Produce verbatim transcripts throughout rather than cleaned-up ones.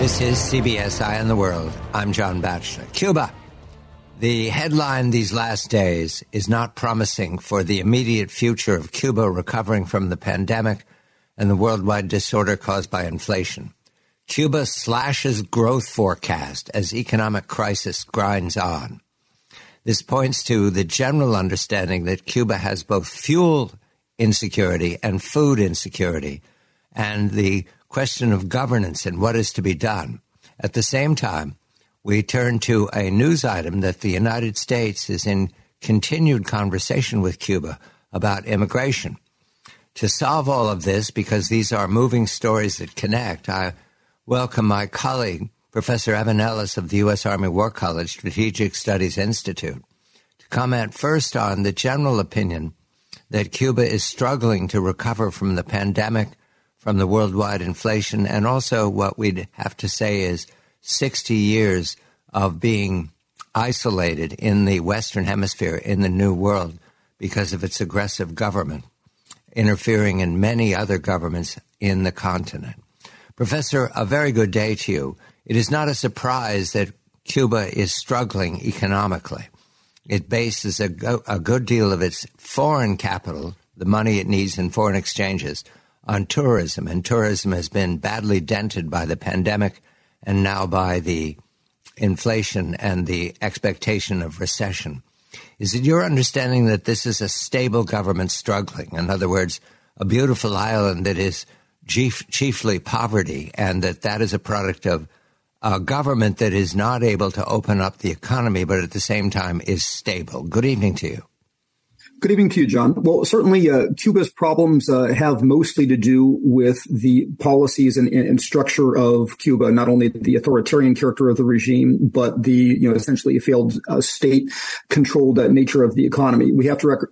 This is C B S Eye on the World. I'm John Batchelor. Cuba. The headline these last days is not promising for the immediate future of Cuba recovering from the pandemic and the worldwide disorder caused by inflation. Cuba slashes growth forecast as economic crisis grinds on. This points to the general understanding that Cuba has both fuel insecurity and food insecurity, and the question of governance and what is to be done. At the same time, we turn to a news item that the United States is in continued conversation with Cuba about immigration. To solve all of this, because these are moving stories that connect, I welcome my colleague, Professor Evan Ellis of the U S Army War College Strategic Studies Institute, to comment first on the general opinion that Cuba is struggling to recover from the pandemic, from the worldwide inflation, and also what we'd have to say is sixty years of being isolated in the Western Hemisphere, in the New World, because of its aggressive government, interfering in many other governments in the continent. Professor, a very good day to you. It is not a surprise that Cuba is struggling economically. It bases a, go- a good deal of its foreign capital, the money it needs in foreign exchanges, on tourism, and tourism has been badly dented by the pandemic and now by the inflation and the expectation of recession. Is it your understanding that this is a stable government struggling? In other words, a beautiful island that is chief, chiefly poverty, and that that is a product of a government that is not able to open up the economy, but at the same time is stable? Good evening to you. Good evening to you, John. Well, certainly uh, Cuba's problems uh, have mostly to do with the policies and, and structure of Cuba, not only the authoritarian character of the regime, but the, you know, essentially failed uh, state-controlled uh, nature of the economy. We have to rec-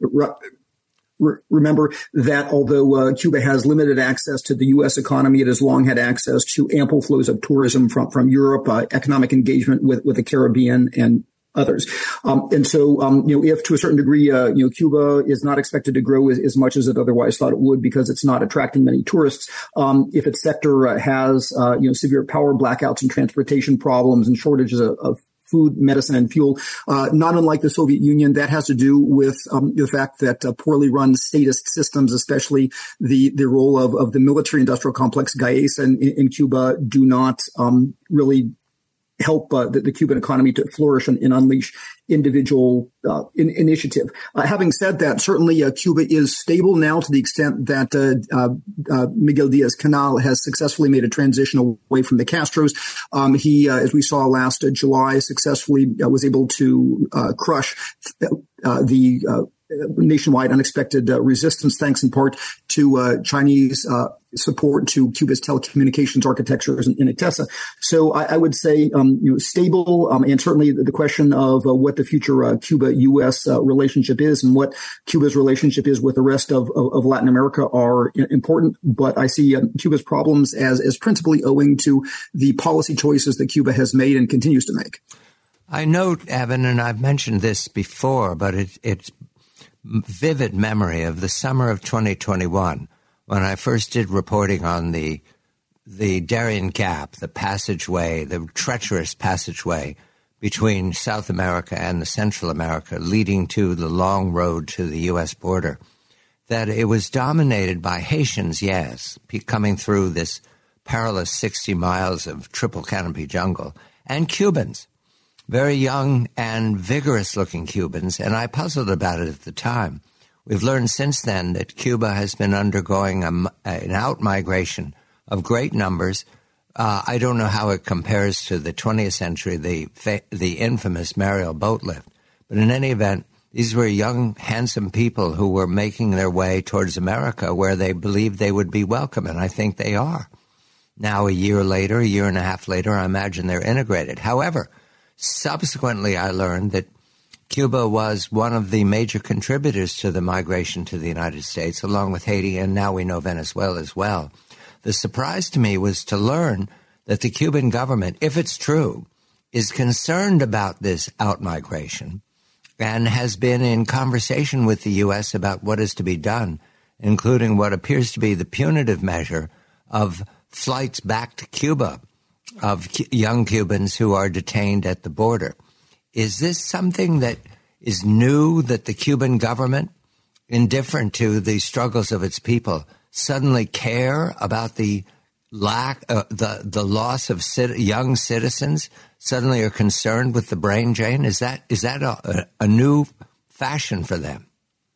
re- remember that although uh, Cuba has limited access to the U S economy, it has long had access to ample flows of tourism from, from Europe, uh, economic engagement with, with the Caribbean and others. Um, and so, um, you know, if to a certain degree, uh, you know, Cuba is not expected to grow as, as much as it otherwise thought it would because it's not attracting many tourists. Um, if its sector uh, has, uh, you know, severe power blackouts and transportation problems and shortages of, of food, medicine, and fuel, uh, not unlike the Soviet Union, that has to do with um, the fact that uh, poorly run statist systems, especially the, the role of, of the military-industrial complex, Gaesa in, in Cuba, do not um, really help uh, the, the Cuban economy to flourish and, and unleash individual uh, in, initiative. Uh, having said that, certainly uh, Cuba is stable now to the extent that uh, uh, uh, Miguel Diaz-Canel has successfully made a transition away from the Castros. Um, he, uh, as we saw last uh, July, successfully uh, was able to uh, crush uh, the uh, nationwide unexpected uh, resistance, thanks in part to uh, Chinese uh, support to Cuba's telecommunications architectures in, in Itesa. So I, I would say, um, you know, stable, um, and certainly the, the question of uh, what the future uh, Cuba-U S uh, relationship is and what Cuba's relationship is with the rest of, of, of Latin America are important. But I see uh, Cuba's problems as, as principally owing to the policy choices that Cuba has made and continues to make. I note, Evan, and I've mentioned this before, but it, it's vivid memory of the summer of twenty twenty-one, when I first did reporting on the the Darien Gap, the passageway, the treacherous passageway between South America and the Central America, leading to the long road to the U S border, that it was dominated by Haitians, yes, coming through this perilous sixty miles of triple canopy jungle, and Cubans, very young and vigorous-looking Cubans, and I puzzled about it at the time. We've learned since then that Cuba has been undergoing a, an out-migration of great numbers. Uh, I don't know how it compares to the twentieth century, the the infamous Mariel boat lift. But in any event, these were young, handsome people who were making their way towards America, where they believed they would be welcome, and I think they are. Now, a year later, a year and a half later, I imagine they're integrated. However, subsequently, I learned that Cuba was one of the major contributors to the migration to the United States, along with Haiti, and now we know Venezuela as well. The surprise to me was to learn that the Cuban government, if it's true, is concerned about this out-migration and has been in conversation with the U S about what is to be done, including what appears to be the punitive measure of flights back to Cuba of young Cubans who are detained at the border. Is this something that is new, that the Cuban government, indifferent to the struggles of its people, suddenly care about the lack, uh, the the loss of cit- young citizens? Suddenly are concerned with the brain drain? Is that is that a, a new fashion for them?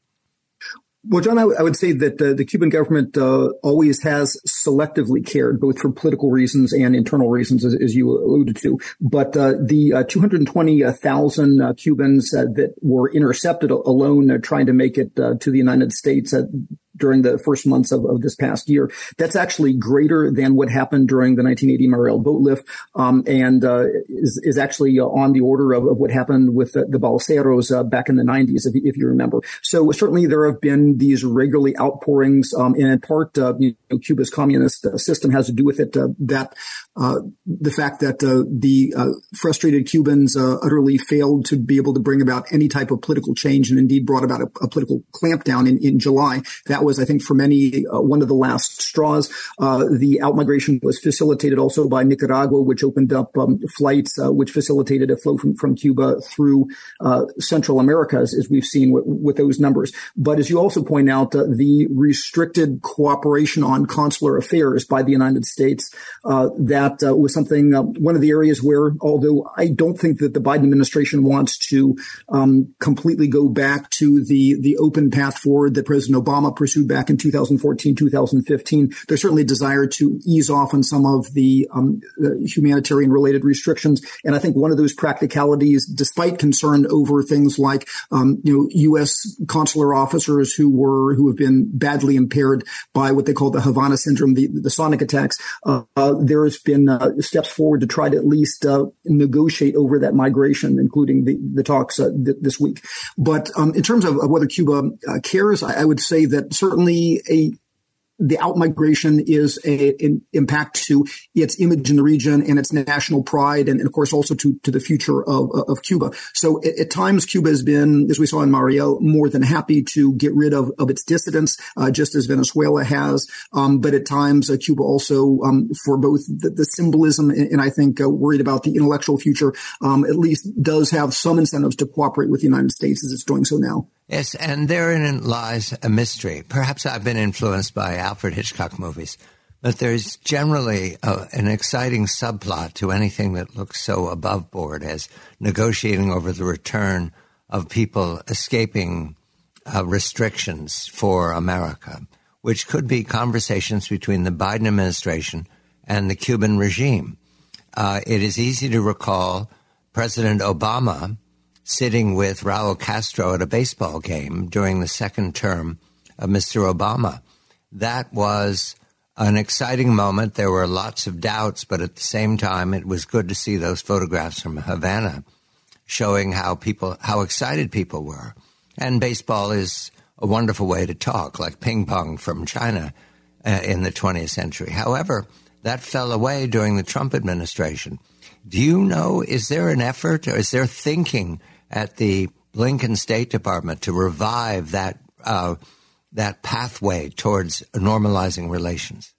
Well, John, I, w- I would say that uh, the Cuban government uh, always has selectively cared, both for political reasons and internal reasons, as, as you alluded to. But uh, the uh, two hundred twenty thousand uh, Cubans uh, that were intercepted alone uh, trying to make it uh, to the United States uh, during the first months of, of this past year, that's actually greater than what happened during the nineteen eighty Mariel boat lift, um, and uh, is, is actually uh, on the order of, of what happened with the, the Balseros uh, back in the nineties, if, if you remember. So certainly there have been these regularly outpourings, um, and in part, uh, you know, Cuba's communist uh, system has to do with it, uh, that uh, the fact that uh, the uh, frustrated Cubans uh, utterly failed to be able to bring about any type of political change, and indeed brought about a, a political clampdown in, in July. That was, I think, for many, uh, one of the last straws. Uh, the outmigration was facilitated also by Nicaragua, which opened up um, flights, uh, which facilitated a flow from, from Cuba through uh, Central America, as, as we've seen with, with those numbers. But as you also point out, uh, the restricted cooperation on consular affairs by the United States, uh, that uh, was something, uh, one of the areas where, although I don't think that the Biden administration wants to um, completely go back to the, the open path forward that President Obama pursued back in two thousand fourteen, two thousand fifteen, there's certainly a desire to ease off on some of the, um, the humanitarian related restrictions. And I think one of those practicalities, despite concern over things like, um, you know, U S consular officers who were, who have been badly impaired by what they call the Havana syndrome, the, the sonic attacks, uh, uh, there has been uh, steps forward to try to at least uh, negotiate over that migration, including the, the talks uh, th- this week. But um, in terms of, of whether Cuba uh, cares, I, I would say that certainly a the outmigration is a, an impact to its image in the region and its national pride, and, and of course also to, to the future of, of Cuba. So at, at times Cuba has been, as we saw in Mariel, more than happy to get rid of, of its dissidents, uh, just as Venezuela has. Um, but at times uh, Cuba also, um, for both the, the symbolism and, and I think uh, worried about the intellectual future, um, at least does have some incentives to cooperate with the United States as it's doing so now. Yes, and therein lies a mystery. Perhaps I've been influenced by Alfred Hitchcock movies, but there's generally a, an exciting subplot to anything that looks so above board as negotiating over the return of people escaping uh, restrictions for America, which could be conversations between the Biden administration and the Cuban regime. Uh, it is easy to recall President Obama sitting with Raul Castro at a baseball game during the second term of Mister Obama. That was an exciting moment. There were lots of doubts, but at the same time, it was good to see those photographs from Havana showing how people, how excited people were. And baseball is a wonderful way to talk, like ping pong from China uh, in the twentieth century. However, that fell away during the Trump administration. Do you know, is there an effort or is there thinking at the Blinken State Department to revive that uh, that pathway towards normalizing relations?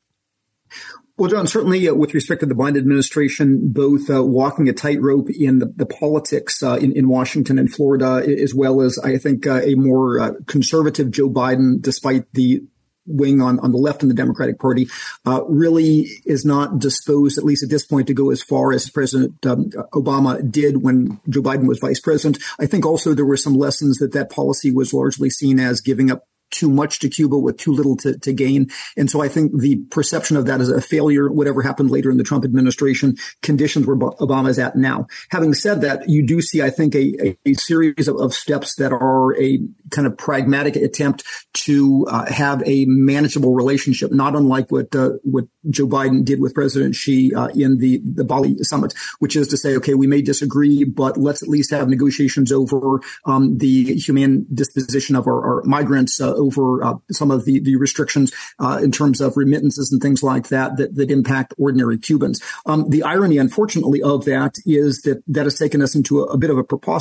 Well, John, certainly uh, with respect to the Biden administration, both uh, walking a tightrope in the, the politics uh, in, in Washington and Florida, as well as, I think, uh, a more uh, conservative Joe Biden, despite the wing on, on the left in the Democratic Party, uh, really is not disposed, at least at this point, to go as far as President um, Obama did when Joe Biden was vice president. I think also there were some lessons that that policy was largely seen as giving up too much to Cuba with too little to, to gain. And so I think the perception of that as a failure, whatever happened later in the Trump administration, conditions where Obama is at now. Having said that, you do see, I think, a, a series of, of steps that are a kind of pragmatic attempt to uh, have a manageable relationship, not unlike what uh, what Joe Biden did with President Xi uh, in the, the Bali summit, which is to say, okay, we may disagree, but let's at least have negotiations over um, the humane disposition of our, our migrants, uh, over uh, some of the, the restrictions uh, in terms of remittances and things like that that, that impact ordinary Cubans. Um, the irony, unfortunately, of that is that that has taken us into a, a bit of a preposterous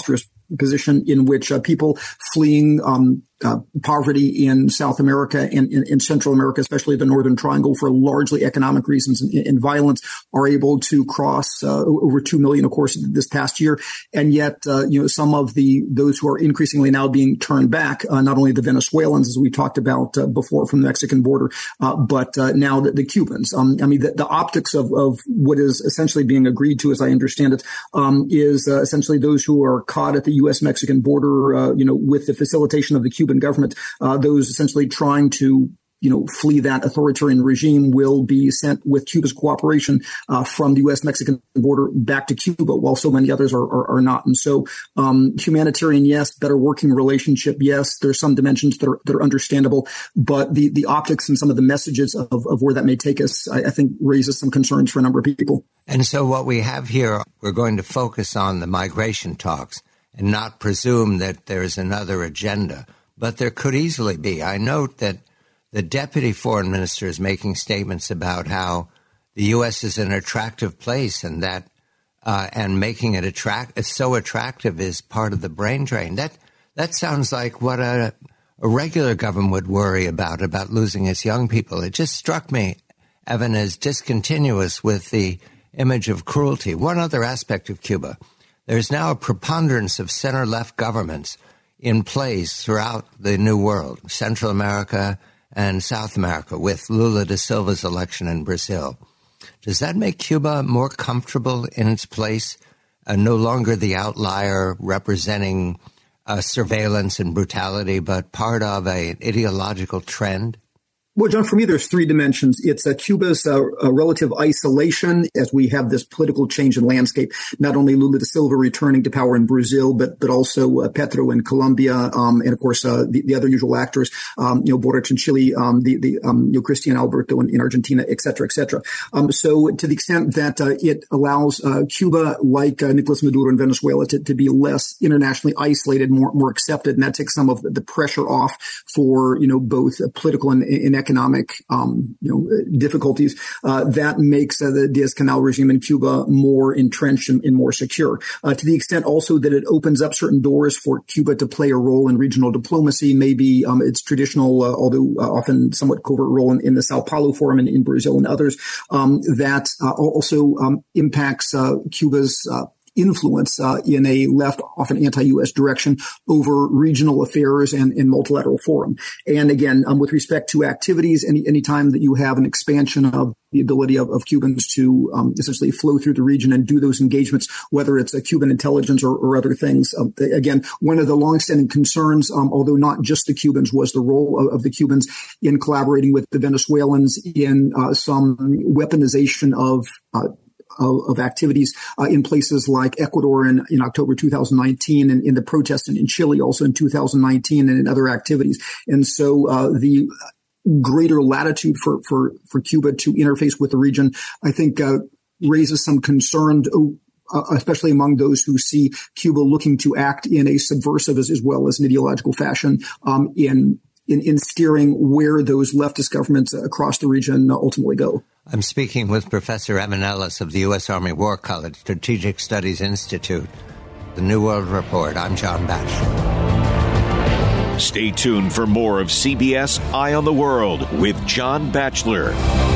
position in which uh, people fleeing um, uh, poverty in South America and in, in Central America, especially the Northern Triangle, for largely economic reasons and, and violence, are able to cross uh, over two million, of course, this past year. And yet, uh, you know, some of the those who are increasingly now being turned back, uh, not only the Venezuelans, as we talked about uh, before from the Mexican border, uh, but uh, now the, the Cubans. Um, I mean, the, the optics of, of what is essentially being agreed to, as I understand it, um, is uh, essentially those who are caught at the U S Mexican border, uh, you know, with the facilitation of the Cuban government, uh, those essentially trying to, you know, flee that authoritarian regime will be sent with Cuba's cooperation uh, from the U S Mexican border back to Cuba, while so many others are, are, are not. And so um, humanitarian, yes, better working relationship, yes, there's some dimensions that are, that are understandable, but the, the optics and some of the messages of, of where that may take us, I, I think, raises some concerns for a number of people. And so what we have here, we're going to focus on the migration talks and not presume that there's another agenda, but there could easily be. I note that the deputy foreign minister is making statements about how the U S is an attractive place and that uh, and making it attract so attractive is part of the brain drain. That that sounds like what a, a regular government would worry about, about losing its young people. It just struck me, Evan, as discontinuous with the image of cruelty. One other aspect of Cuba, there's now a preponderance of center-left governments in place throughout the New World, Central America and South America, with Lula da Silva's election in Brazil. Does that make Cuba more comfortable in its place, uh, no longer the outlier representing uh, surveillance and brutality, but part of a, an ideological trend? Well, John, for me, there's three dimensions. It's uh, Cuba's uh, uh, relative isolation as we have this political change in landscape. Not only Lula da Silva returning to power in Brazil, but but also uh, Petro in Colombia, um, and of course uh, the, the other usual actors, um, you know, Boric in Chile, um, the the um, you know, Christian Alberto in, in Argentina, et cetera, et cetera. Um, so to the extent that uh, it allows uh, Cuba, like uh, Nicolas Maduro in Venezuela, to, to be less internationally isolated, more more accepted, and that takes some of the, the pressure off for you know both uh, political and, and economic economic, um, you know, difficulties, uh, that makes uh, the Diaz-Canel regime in Cuba more entrenched and, and more secure. Uh, to the extent also that it opens up certain doors for Cuba to play a role in regional diplomacy, maybe um, its traditional, uh, although uh, often somewhat covert role in, in the Sao Paulo Forum and in Brazil and others, um, that uh, also um, impacts uh, Cuba's uh, influence uh, in a left, often anti-U S direction over regional affairs and, and multilateral forum. And again, um, with respect to activities, any any time that you have an expansion of the ability of, of Cubans to um, essentially flow through the region and do those engagements, whether it's a Cuban intelligence or, or other things. Um, again, one of the longstanding concerns, um, although not just the Cubans, was the role of, of the Cubans in collaborating with the Venezuelans in uh, some weaponization of uh, Of, of activities uh, in places like Ecuador in, in October two thousand nineteen, and in the protests in, in Chile also in two thousand nineteen, and in other activities. And so uh, the greater latitude for, for, for Cuba to interface with the region, I think, uh, raises some concern, uh, especially among those who see Cuba looking to act in a subversive as, as well as an ideological fashion um, in, in in steering where those leftist governments across the region ultimately go. I'm speaking with Professor Evan Ellis of the U S Army War College Strategic Studies Institute, the New World Report. I'm John Batchelor. Stay tuned for more of C B S Eye on the World with John Batchelor.